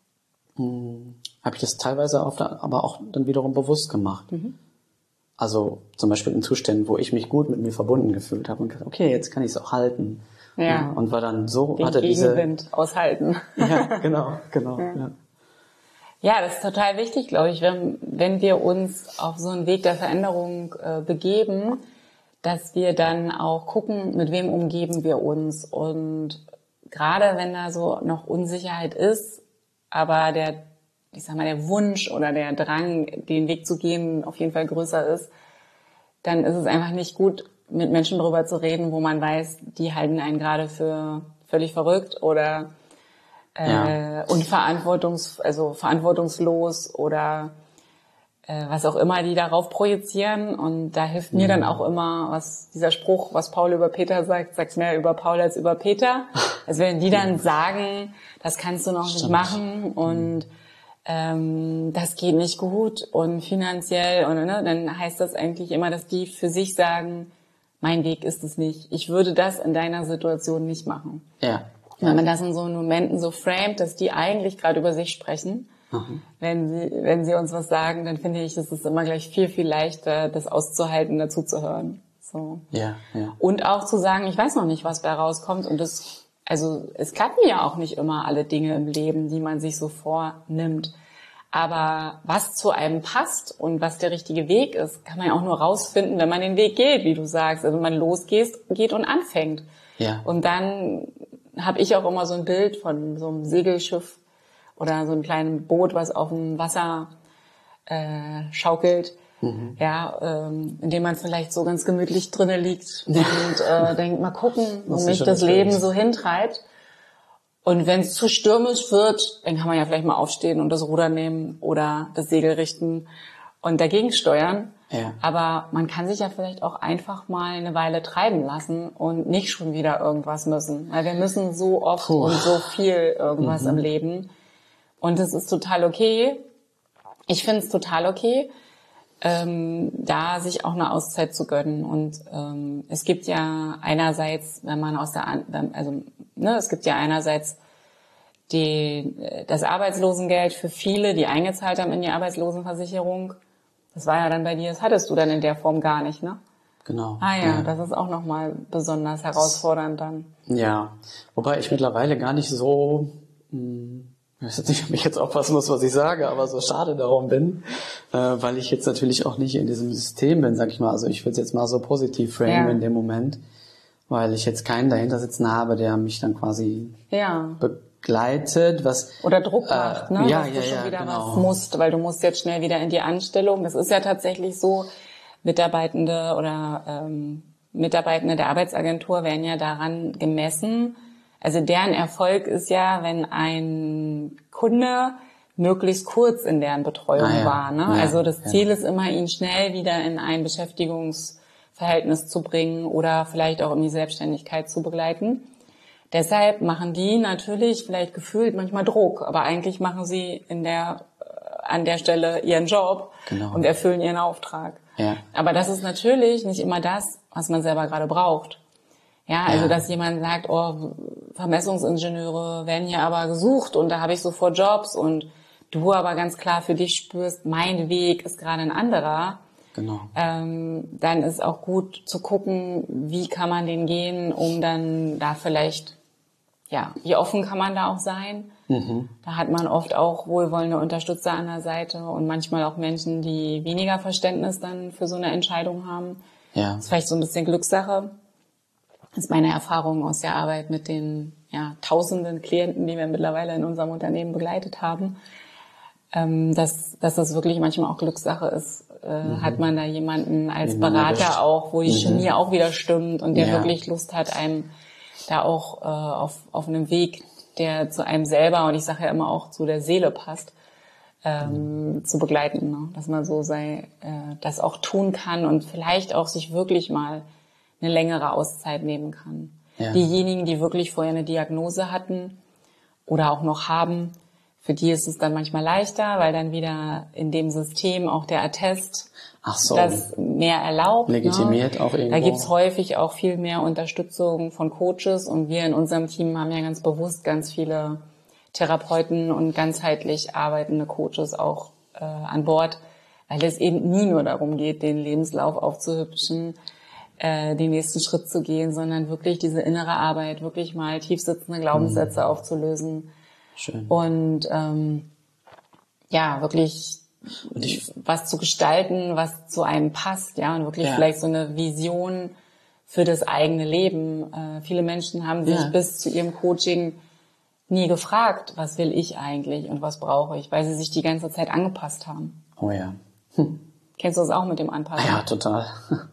mh, habe ich das teilweise auf der, aber auch dann wiederum bewusst gemacht. Mhm. Also zum Beispiel in Zuständen, wo ich mich gut mit mir verbunden gefühlt habe und gesagt, okay, jetzt kann ich es auch halten. Ja. Ja, und war dann so, den hatte Gegenwind diese aushalten. Ja, genau, genau. Ja. Ja. Ja, das ist total wichtig, glaube ich, wenn, wenn wir uns auf so einen Weg der Veränderung äh, begeben, dass wir dann auch gucken, mit wem umgeben wir uns. Und gerade wenn da so noch Unsicherheit ist, aber der ich sag mal, der Wunsch oder der Drang, den Weg zu gehen, auf jeden Fall größer ist, dann ist es einfach nicht gut, mit Menschen darüber zu reden, wo man weiß, die halten einen gerade für völlig verrückt oder äh, ja. unverantwortungs, also verantwortungslos oder äh, was auch immer die darauf projizieren. Und da hilft mir mhm. dann auch immer, was dieser Spruch, was Paul über Peter sagt, sag's mehr über Paul als über Peter. Also wenn die dann sagen, das kannst du noch Stimmt. nicht machen und ähm, das geht nicht gut und finanziell und ne, dann heißt das eigentlich immer, dass die für sich sagen, mein Weg ist es nicht. Ich würde das in deiner Situation nicht machen. Ja. Wenn man das in so Momenten so framet, dass die eigentlich gerade über sich sprechen, mhm. wenn sie wenn sie uns was sagen, dann finde ich, es ist immer gleich viel, viel leichter, das auszuhalten, dazuzuhören. So. Ja, ja. Und auch zu sagen, ich weiß noch nicht, was da rauskommt. Und das, also es klappen ja auch nicht immer alle Dinge im Leben, die man sich so vornimmt. Aber was zu einem passt und was der richtige Weg ist, kann man ja auch nur rausfinden, wenn man den Weg geht, wie du sagst. Also wenn man losgeht geht und anfängt. Ja. Und dann habe ich auch immer so ein Bild von so einem Segelschiff oder so einem kleinen Boot, was auf dem Wasser äh, schaukelt. Mhm. Ja, ähm, in dem man vielleicht so ganz gemütlich drinnen liegt und äh, denkt, mal gucken, wo mich das Leben so hintreibt. Und wenn es zu stürmisch wird, dann kann man ja vielleicht mal aufstehen und das Ruder nehmen oder das Segel richten und dagegen steuern. Ja. Aber man kann sich ja vielleicht auch einfach mal eine Weile treiben lassen und nicht schon wieder irgendwas müssen. Weil wir müssen so oft Puh. und so viel irgendwas mhm. im Leben. Und es ist total okay. Ich finde es total okay, ähm, da sich auch eine Auszeit zu gönnen. Und ähm, es gibt ja einerseits, wenn man aus der, also ne, es gibt ja einerseits die, das Arbeitslosengeld für viele, die eingezahlt haben in die Arbeitslosenversicherung. Das war ja dann bei dir, das hattest du dann in der Form gar nicht, ne? Genau. Ah ja, ja. Das ist auch nochmal besonders herausfordernd dann. Ja, wobei ich mittlerweile gar nicht so, mh, ich weiß nicht, ob ich jetzt aufpassen muss, was ich sage, aber so schade darum bin, äh, weil ich jetzt natürlich auch nicht in diesem System bin, sag ich mal. Also ich würde es jetzt mal so positiv framen ja. in dem Moment, weil ich jetzt keinen dahinter sitzen habe, der mich dann quasi ja. begleitet, was oder Druck macht, äh, ne? Ja, dass ja, du schon ja, wieder genau. was musst, weil du musst jetzt schnell wieder in die Anstellung. Das ist ja tatsächlich so, Mitarbeitende oder ähm, Mitarbeitende der Arbeitsagentur werden ja daran gemessen. Also deren Erfolg ist ja, wenn ein Kunde möglichst kurz in deren Betreuung ah, ja. war. Ne? Ja, also das Ziel ja. ist immer, ihn schnell wieder in ein Beschäftigungsverhältnis zu bringen oder vielleicht auch in die Selbstständigkeit zu begleiten. Deshalb machen die natürlich vielleicht gefühlt manchmal Druck, aber eigentlich machen sie in der an der Stelle ihren Job genau. und erfüllen ihren Auftrag. Ja. Aber das ist natürlich nicht immer das, was man selber gerade braucht. Ja, also ja. dass jemand sagt, oh, Vermessungsingenieure werden hier aber gesucht und da habe ich sofort Jobs und du aber ganz klar für dich spürst, mein Weg ist gerade ein anderer. Genau. Ähm, dann ist auch gut zu gucken, wie kann man den gehen, um dann da vielleicht, ja, wie offen kann man da auch sein? Mhm. Da hat man oft auch wohlwollende Unterstützer an der Seite und manchmal auch Menschen, die weniger Verständnis dann für so eine Entscheidung haben. Ja. Das ist vielleicht so ein bisschen Glückssache. Das ist meine Erfahrung aus der Arbeit mit den ja, tausenden Klienten, die wir mittlerweile in unserem Unternehmen begleitet haben, ähm, dass, dass das wirklich manchmal auch Glückssache ist. Äh, mhm. Hat man da jemanden als Berater auch, wo die mhm. Chemie auch wieder stimmt und der ja. wirklich Lust hat, einem da auch äh, auf, auf einem Weg, der zu einem selber und ich sage ja immer auch zu der Seele passt, ähm, mhm. zu begleiten. Ne? Dass man so sei, äh, das auch tun kann und vielleicht auch sich wirklich mal eine längere Auszeit nehmen kann. Ja. Diejenigen, die wirklich vorher eine Diagnose hatten oder auch noch haben, für die ist es dann manchmal leichter, weil dann wieder in dem System auch der Attest Ach so. das mehr erlaubt. Legitimiert ne? auch irgendwo. Da gibt's häufig auch viel mehr Unterstützung von Coaches und wir in unserem Team haben ja ganz bewusst ganz viele Therapeuten und ganzheitlich arbeitende Coaches auch äh, an Bord, weil es eben nie nur darum geht, den Lebenslauf aufzuhübschen, äh, den nächsten Schritt zu gehen, sondern wirklich diese innere Arbeit, wirklich mal tiefsitzende Glaubenssätze mhm. aufzulösen. Schön. Und ähm, ja, wirklich und ich, was zu gestalten, was zu einem passt, ja, und wirklich ja. vielleicht so eine Vision für das eigene Leben. Äh, viele Menschen haben sich ja. bis zu ihrem Coaching nie gefragt, was will ich eigentlich und was brauche ich, weil sie sich die ganze Zeit angepasst haben. Oh ja. Hm. Kennst du das auch mit dem Anpassen? Ja, total.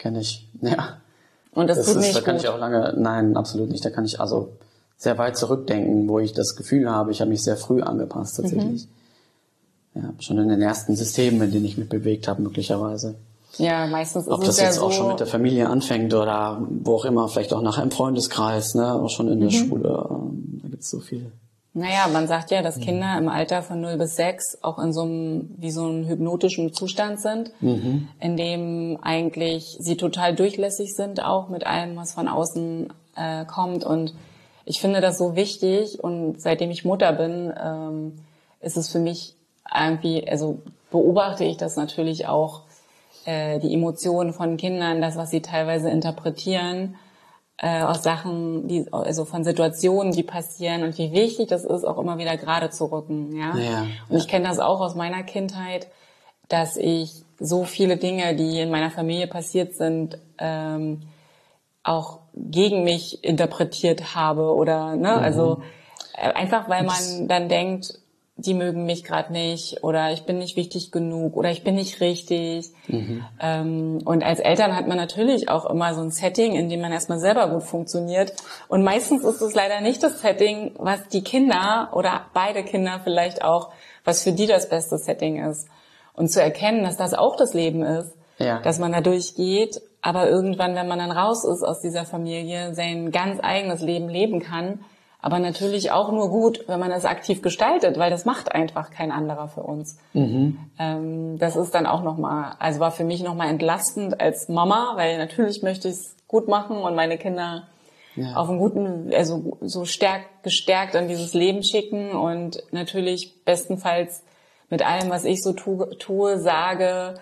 Kenn ich, ja. Und das, das tut ist, nicht Da kann gut. ich auch lange, nein, absolut nicht. Da kann ich also sehr weit zurückdenken, wo ich das Gefühl habe, ich habe mich sehr früh angepasst tatsächlich. Mhm. Ja, schon in den ersten Systemen, in denen ich mich bewegt habe, möglicherweise. Ja, meistens ist Ob es das ja jetzt so, auch schon mit der Familie anfängt oder wo auch immer, vielleicht auch nachher im Freundeskreis, ne, auch schon in der mhm. Schule, ähm, da gibt's so viel. Naja, man sagt ja, dass Kinder im Alter von null bis sechs auch in so einem, wie so einem hypnotischen Zustand sind, mhm. in dem eigentlich sie total durchlässig sind, auch mit allem, was von außen äh, kommt. Und ich finde das so wichtig. Und seitdem ich Mutter bin, ähm, ist es für mich irgendwie, also beobachte ich das natürlich auch, äh, die Emotionen von Kindern, das, was sie teilweise interpretieren, Äh, aus Sachen, die, also von Situationen, die passieren und wie wichtig das ist, auch immer wieder gerade zu rücken, ja. ja und ich kenne das auch aus meiner Kindheit, dass ich so viele Dinge, die in meiner Familie passiert sind, ähm, auch gegen mich interpretiert habe oder, ne, mhm. also äh, einfach, weil man dann denkt, die mögen mich gerade nicht oder ich bin nicht wichtig genug oder ich bin nicht richtig. Mhm. Ähm, und als Eltern hat man natürlich auch immer so ein Setting, in dem man erstmal selber gut funktioniert. Und meistens ist es leider nicht das Setting, was die Kinder oder beide Kinder vielleicht auch, was für die das beste Setting ist. Und zu erkennen, dass das auch das Leben ist, ja. dass man da durchgeht, aber irgendwann, wenn man dann raus ist aus dieser Familie, sein ganz eigenes Leben leben kann. Aber natürlich auch nur gut, wenn man es aktiv gestaltet, weil das macht einfach kein anderer für uns. Mhm. Ähm, das ist dann auch nochmal, also war für mich nochmal entlastend als Mama, weil natürlich möchte ich es gut machen und meine Kinder ja. auf einen guten, also so stärk, gestärkt in dieses Leben schicken und natürlich bestenfalls mit allem, was ich so tue, tue sage,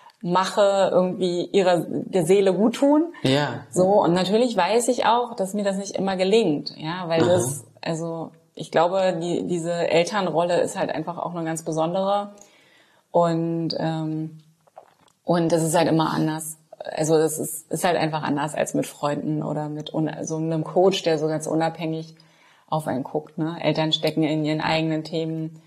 mache, irgendwie ihrer der Seele gut tun. Ja. So, und natürlich weiß ich auch, dass mir das nicht immer gelingt, ja, weil Aha. das, also ich glaube, die diese Elternrolle ist halt einfach auch eine ganz besondere und ähm, und das ist halt immer anders. Also das ist ist halt einfach anders als mit Freunden oder mit so also einem Coach, der so ganz unabhängig auf einen guckt, ne? Eltern stecken in ihren eigenen Themen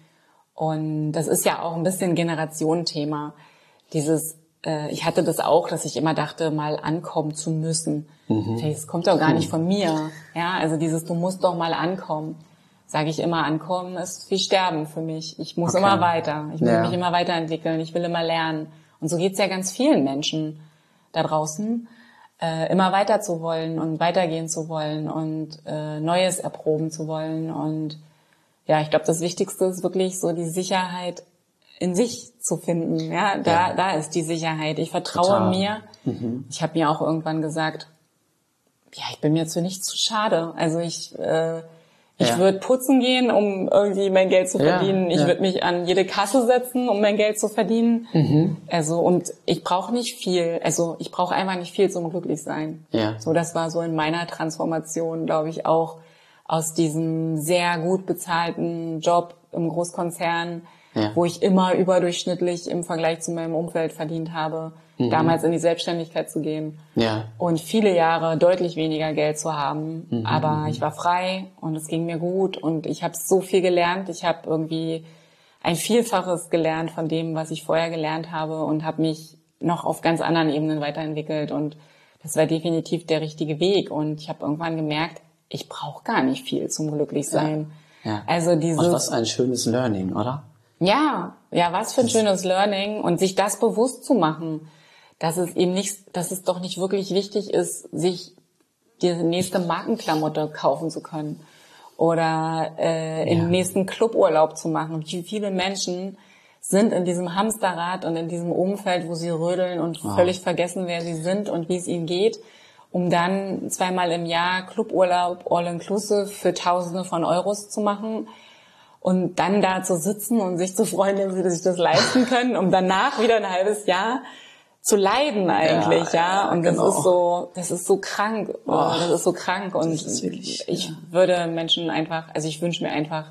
und das ist ja auch ein bisschen Generationenthema. Dieses ich hatte das auch, dass ich immer dachte, mal ankommen zu müssen. Mhm. Das kommt doch gar nicht von mir. Ja, also dieses, du musst doch mal ankommen. Sage ich immer, ankommen ist wie Sterben für mich. Ich muss okay. immer weiter. Ich will ja. mich immer weiterentwickeln. Ich will immer lernen. Und so geht's ja ganz vielen Menschen da draußen, äh, immer weiter zu wollen und weitergehen zu wollen und äh, Neues erproben zu wollen. Und ja, ich glaube, das Wichtigste ist wirklich so die Sicherheit in sich zu finden, ja, da, ja. da ist die Sicherheit. Ich vertraue Total. mir. Mhm. Ich habe mir auch irgendwann gesagt, ja, ich bin mir zu nichts zu schade. Also ich, äh, ich ja. würde putzen gehen, um irgendwie mein Geld zu verdienen. Ja. Ich ja. würde mich an jede Kasse setzen, um mein Geld zu verdienen. Mhm. Also und ich brauche nicht viel. Also ich brauche einfach nicht viel zum glücklich sein. Ja. So, das war so in meiner Transformation, glaube ich, auch aus diesem sehr gut bezahlten Job im Großkonzern. Ja. Wo ich immer überdurchschnittlich im Vergleich zu meinem Umfeld verdient habe, mhm. damals in die Selbstständigkeit zu gehen ja. und viele Jahre deutlich weniger Geld zu haben. Mhm. Aber ich war frei und es ging mir gut und ich habe so viel gelernt. Ich habe irgendwie ein Vielfaches gelernt von dem, was ich vorher gelernt habe und habe mich noch auf ganz anderen Ebenen weiterentwickelt und das war definitiv der richtige Weg. Und ich habe irgendwann gemerkt, ich brauche gar nicht viel zum Glücklichsein. Ja. Ja. Also dieses. Und was ein schönes Learning, oder? Ja, ja, was für ein schönes Learning und sich das bewusst zu machen, dass es eben nicht, dass es doch nicht wirklich wichtig ist, sich die nächste Markenklamotte kaufen zu können oder äh, ja. im nächsten Cluburlaub zu machen. Wie viele Menschen sind in diesem Hamsterrad und in diesem Umfeld, wo sie rödeln und wow. völlig vergessen, wer sie sind und wie es ihnen geht, um dann zweimal im Jahr Cluburlaub all-inclusive für Tausende von Euros zu machen. Und dann da zu sitzen und sich zu freuen, dass sie sich das leisten können, um danach wieder ein halbes Jahr zu leiden eigentlich, ja. ja. Und das genau. ist so, das ist so krank, oh, das ist so krank. Und wirklich, ich ja. würde Menschen einfach, also ich wünsche mir einfach,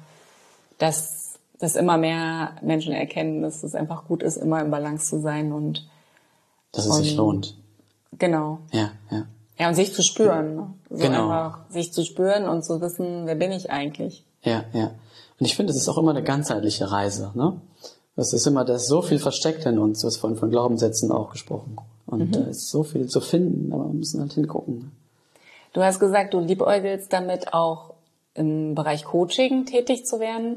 dass, dass immer mehr Menschen erkennen, dass es einfach gut ist, immer im Balance zu sein und dass es sich lohnt. Genau. Ja, ja. Ja, und sich zu spüren, ne? So genau. einfach sich zu spüren und zu wissen, wer bin ich eigentlich. Ja, ja. Und ich finde, es ist auch immer eine ganzheitliche Reise, ne? Es ist immer, da ist so viel versteckt in uns, du hast vorhin von Glaubenssätzen auch gesprochen. Und mhm. da ist so viel zu finden, aber wir müssen halt hingucken. Du hast gesagt, du liebäugelst damit auch im Bereich Coaching tätig zu werden.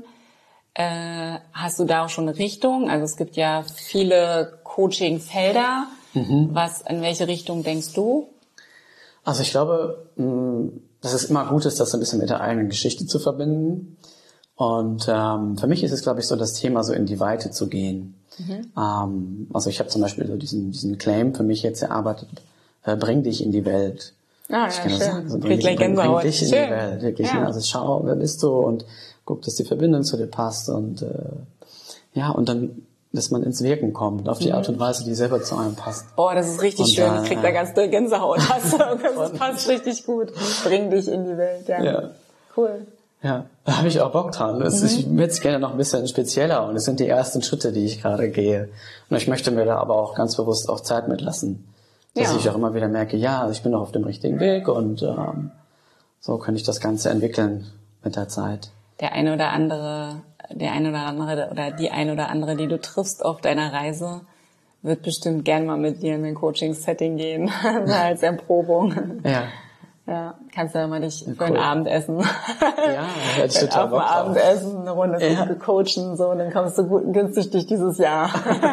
Äh, hast du da auch schon eine Richtung? Also es gibt ja viele Coaching-Felder. Mhm. Was, in welche Richtung denkst du? Also ich glaube, dass es immer gut ist, das ein bisschen mit der eigenen Geschichte zu verbinden. Und ähm, für mich ist es, glaube ich, so das Thema, so in die Weite zu gehen. Mhm. Ähm, also ich habe zum Beispiel so diesen, diesen Claim für mich jetzt erarbeitet, äh, bring dich in die Welt. Ah, ich ja, kann schön. das sagen. Also bring, dich, bring, bring dich in schön. die Welt. Wirklich, ja. Ne? Also schau, wer bist du und guck, dass die Verbindung zu dir passt. Und äh, ja, und dann, dass man ins Wirken kommt, auf die Art und Weise, die selber zu einem passt. Oh, das ist richtig und schön. Da, ich krieg da ganz doll Gänsehaut. Das passt richtig gut. Bring dich in die Welt. Ja, ja. Cool. Ja, da habe ich auch Bock dran. Das, mhm. Ich würde es gerne noch ein bisschen spezieller und es sind die ersten Schritte, die ich gerade gehe. Und ich möchte mir da aber auch ganz bewusst auch Zeit mitlassen. Dass ja. ich auch immer wieder merke, ja, ich bin noch auf dem richtigen Weg und ähm, so kann ich das Ganze entwickeln mit der Zeit. Der eine oder andere, der eine oder andere oder die eine oder andere, die du triffst auf deiner Reise, wird bestimmt gern mal mit dir in ein Coaching-Setting gehen, als Erprobung. Ja. Ja, kannst du ja mal dich ja, für cool. ein Abendessen. Ja, hätte ich total Bock drauf. Auf ein Abendessen, eine Runde ja. coachen, so, dann kommst du gut, günstig durch dieses Jahr.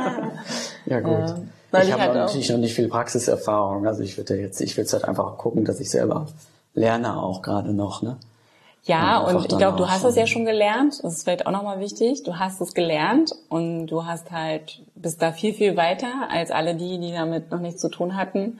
Ja, gut. Ja. Ich, ich habe halt natürlich noch nicht viel Praxiserfahrung, also ich würde jetzt, ich will jetzt halt einfach gucken, dass ich selber lerne auch gerade noch, ne? Ja, und, und ich glaube, du hast es ja schon gelernt, das ist vielleicht auch nochmal wichtig, du hast es gelernt und du hast halt, bist da viel, viel weiter als alle die, die damit noch nichts zu tun hatten.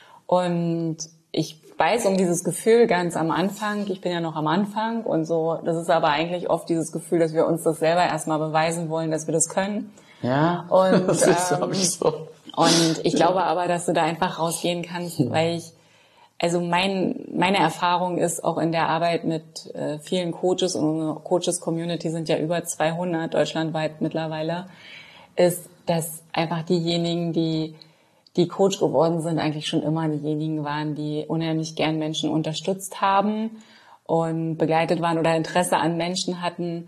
Und ich weiß um dieses Gefühl ganz am Anfang, ich bin ja noch am Anfang und so, das ist aber eigentlich oft dieses Gefühl, dass wir uns das selber erstmal beweisen wollen, dass wir das können. Ja, und, das ist, ähm, ich so. Und ich glaube aber, dass du da einfach rausgehen kannst, weil ich, also mein, meine Erfahrung ist auch in der Arbeit mit äh, vielen Coaches, und unsere Coaches-Community sind ja über zweihundert deutschlandweit mittlerweile, ist, dass einfach diejenigen, die die Coach geworden sind, eigentlich schon immer diejenigen waren, die unheimlich gern Menschen unterstützt haben und begleitet waren oder Interesse an Menschen hatten.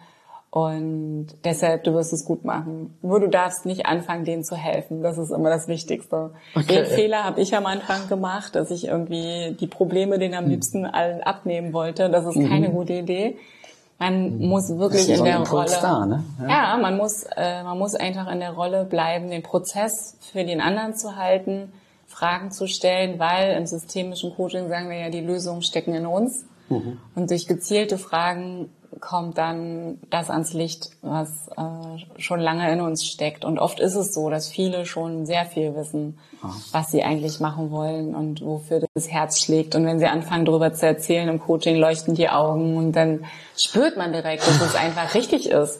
Und deshalb, du wirst es gut machen. Nur du darfst nicht anfangen, denen zu helfen. Das ist immer das Wichtigste. Okay. Den Fehler habe ich am Anfang gemacht, dass ich irgendwie die Probleme denen am liebsten allen abnehmen wollte. Das ist keine mhm. gute Idee. Man mhm. muss wirklich in so der Rolle. Da, ne? ja. ja, man muss, äh, man muss einfach in der Rolle bleiben, den Prozess für den anderen zu halten, Fragen zu stellen, weil im systemischen Coaching sagen wir ja, die Lösungen stecken in uns. Mhm. Und durch gezielte Fragen kommt dann das ans Licht, was äh, schon lange in uns steckt. Und oft ist es so, dass viele schon sehr viel wissen, oh. was sie eigentlich machen wollen und wofür das Herz schlägt. Und wenn sie anfangen, darüber zu erzählen im Coaching, leuchten die Augen und dann spürt man direkt, dass es einfach richtig ist.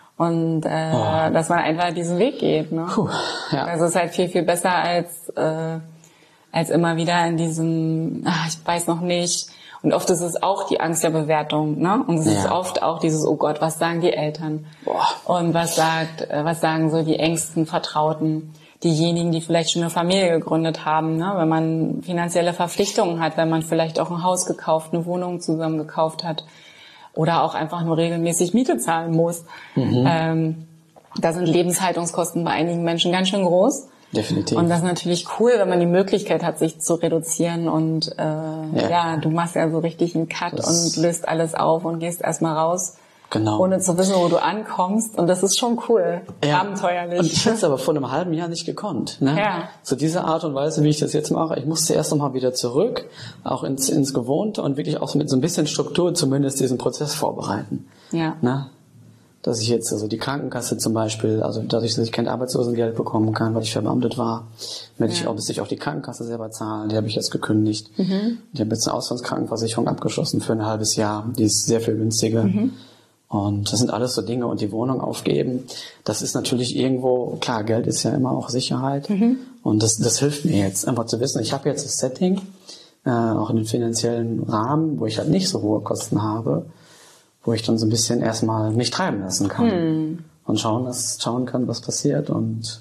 Und äh, oh. dass man einfach diesen Weg geht. Ne? Puh, ja. Das ist halt viel, viel besser als, äh, als immer wieder in diesem, ach, ich weiß noch nicht. Und oft ist es auch die Angst der Bewertung, ne? Und es ja. ist oft auch dieses, oh Gott, was sagen die Eltern? Boah. Und was sagt, was sagen so die engsten Vertrauten, diejenigen, die vielleicht schon eine Familie gegründet haben, ne? Wenn man finanzielle Verpflichtungen hat, wenn man vielleicht auch ein Haus gekauft, eine Wohnung zusammen gekauft hat oder auch einfach nur regelmäßig Miete zahlen muss. Mhm. Ähm, da sind Lebenshaltungskosten bei einigen Menschen ganz schön groß. Definitiv. Und das ist natürlich cool, wenn man die Möglichkeit hat, sich zu reduzieren und äh, ja. ja, du machst ja so richtig einen Cut das und löst alles auf und gehst erstmal raus, genau. ohne zu wissen, wo du ankommst. Und das ist schon cool, ja. abenteuerlich. Und ich hätte es aber vor einem halben Jahr nicht gekonnt. Ne? Ja. So diese Art und Weise, wie ich das jetzt mache, ich musste erst nochmal wieder zurück, auch ins, ins Gewohnte und wirklich auch mit so ein bisschen Struktur zumindest diesen Prozess vorbereiten. Ja. Ne? Dass ich jetzt, also die Krankenkasse zum Beispiel, also dadurch, dass ich kein Arbeitslosengeld bekommen kann, weil ich verbeamtet war, möchte ja. ich auch, bis ich auch die Krankenkasse selber zahlen, die habe ich jetzt gekündigt. Mhm. Ich habe jetzt eine Auslandskrankenversicherung abgeschlossen für ein halbes Jahr, die ist sehr viel günstiger. Mhm. Und das sind alles so Dinge und die Wohnung aufgeben, das ist natürlich irgendwo, klar, Geld ist ja immer auch Sicherheit mhm. und das, das hilft mir jetzt, einfach zu wissen, ich habe jetzt das Setting, äh, auch in den finanziellen Rahmen, wo ich halt nicht so hohe Kosten habe, wo ich dann so ein bisschen erstmal mich treiben lassen kann hm. und schauen, dass, schauen kann, was passiert und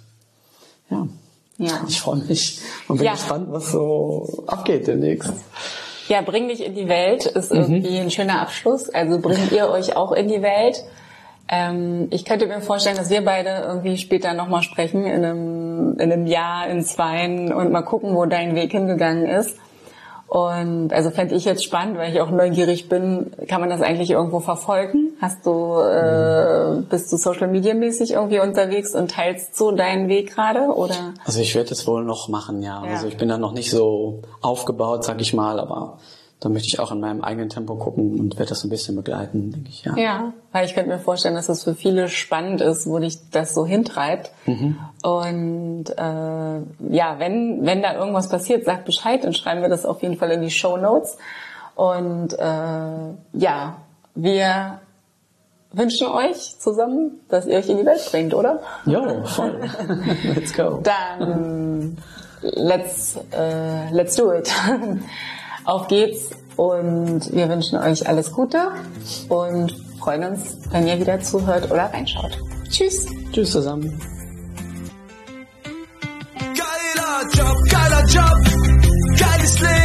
ja, ja. ich freue mich und bin ja. gespannt, was so abgeht demnächst. Ja, bring dich in die Welt ist irgendwie mhm. ein schöner Abschluss, also bringt ihr euch auch in die Welt. Ähm, ich könnte mir vorstellen, dass wir beide irgendwie später nochmal sprechen, in einem, in einem Jahr, in zweien und mal gucken, wo dein Weg hingegangen ist. Und also fände ich jetzt spannend, weil ich auch neugierig bin, kann man das eigentlich irgendwo verfolgen? Hast du, äh, bist du Social Media mäßig irgendwie unterwegs und teilst so deinen Weg gerade, oder? Also ich werde es wohl noch machen, ja. ja. Also ich bin da noch nicht so aufgebaut, sag ich mal, aber da möchte ich auch in meinem eigenen Tempo gucken und werde das ein bisschen begleiten, denke ich, ja. Ja, weil ich könnte mir vorstellen, dass es für viele spannend ist, wo dich das so hintreibt. Mhm. Und äh, ja, wenn wenn da irgendwas passiert, sag Bescheid, dann schreiben wir das auf jeden Fall in die Shownotes. Und äh, ja, wir wünschen euch zusammen, dass ihr euch in die Welt bringt, oder? Jo, voll. Let's go. Dann let's äh, let's do it. Auf geht's und wir wünschen euch alles Gute und freuen uns, wenn ihr wieder zuhört oder reinschaut. Tschüss. Tschüss zusammen. Geiler Job, geiler Job, geiles Leben.